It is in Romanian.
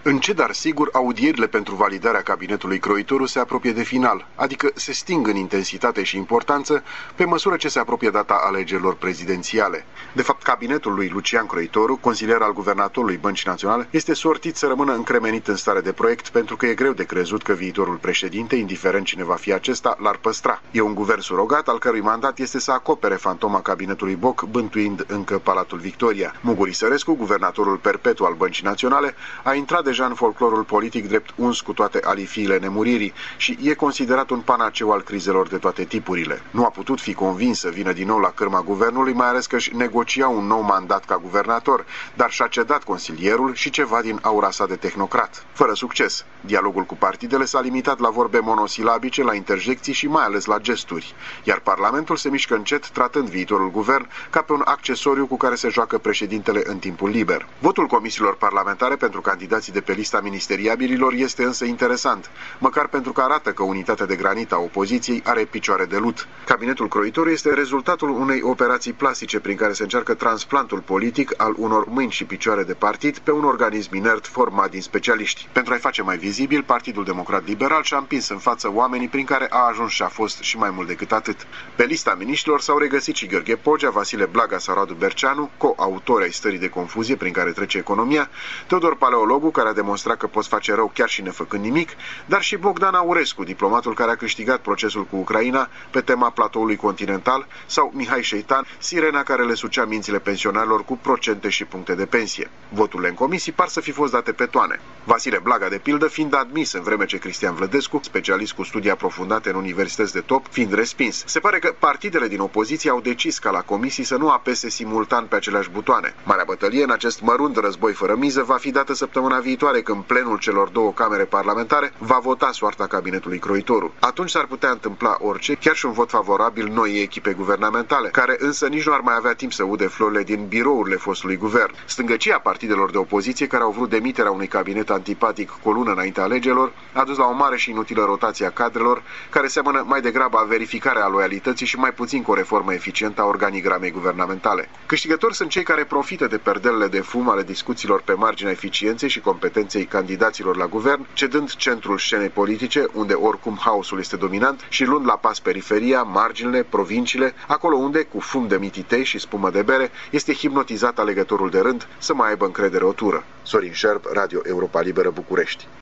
Încet, dar sigur, audierile pentru validarea cabinetului Croitoru se apropie de final, adică se sting în intensitate și importanță pe măsură ce se apropie data alegerilor prezidențiale. De fapt, cabinetul lui Lucian Croitoru, consilier al guvernatorului Băncii Naționale, este sortit să rămână încremenit în stare de proiect pentru că e greu de crezut că viitorul președinte, indiferent cine va fi acesta, l-ar păstra. E un guvern surogat al cărui mandat este să acopere fantoma cabinetului Boc, bântuind încă Palatul Victoria. Muguri Sărescu, guvernatorul perpetu al Băncii Naționale, a intrat deja în folclorul politic drept uns cu toate alifiile nemuririi și e considerat un panaceu al crizelor de toate tipurile. Nu a putut fi convins să vină din nou la cârma guvernului, mai ales că își negocia un nou mandat ca guvernator, dar și-a cedat consilierul și ceva din aura sa de tehnocrat. Fără succes. Dialogul cu partidele s-a limitat la vorbe monosilabice, la interjecții și mai ales la gesturi, iar Parlamentul se mișcă încet, tratând viitorul guvern ca pe un accesoriu cu care se joacă președintele în timpul liber. Votul comisiilor parlamentare pentru candidații de pe lista ministeriabililor este însă interesant, măcar pentru că arată că unitatea de granit a opoziției are picioare de lut. Cabinetul Croitoru este rezultatul unei operații plastice prin care se încearcă transplantul politic al unor mâini și picioare de partid pe un organism inert format din specialiști. Pentru a-i face mai vizibil, Partidul Democrat Liberal și-a împins în față oamenii prin care a ajuns și a fost și mai mult decât atât. Pe lista miniștrilor s-au regăsit și Gheorghe Pogea, Vasile Blaga sau Radu Berceanu, co-autori ai stării de confuzie prin care trece economia, Teodor Paleologu, care a demonstrat că poți face rău chiar și nefăcând nimic, dar și Bogdan Aurescu, diplomatul care a câștigat procesul cu Ucraina pe tema platoului continental, sau Mihai Șeitan, sirena care le sucea mințile pensionarilor cu procente și puncte de pensie. Voturile în comisii par să fi fost date pe toane. Vasile Blaga, de pildă, fiind admis, în vreme ce Cristian Vlădescu, specialist cu studii aprofundate în universități de top, fiind respins. Se pare că partidele din opoziție au decis ca la comisii să nu apese simultan pe aceleași butoane. Marea bătălie în acest mărunt război fără miză va fi dată săptămâna viitoare, când plenul celor două camere parlamentare va vota soarta cabinetului Croitoru. Atunci s-ar putea întâmpla orice, chiar și un vot favorabil noii echipe guvernamentale, care însă nici nu ar mai avea timp să ude florile din birourile fostului guvern. Stângăcia partidelor de opoziție care au vrut demiterea unui cabinet antipatic cu o lună înaintea alegerilor a dus la o mare și inutilă rotație a cadrelor, care seamănă mai degrabă a verificarea a loialității și mai puțin cu o reformă eficientă a organigramei guvernamentale. Câștigători sunt cei care profită de perdelele de fum ale discuțiilor pe marginea eficienței și competenței candidaților la guvern, cedând centrul scenei politice, unde oricum haosul este dominant, și luând la pas periferia, marginile, provinciile, acolo unde, cu fum de mititei și spumă de bere, este hipnotizat alegătorul de rând să mai aibă încredere o tură. Sorin Șerb, Radio Europa Liberă, București.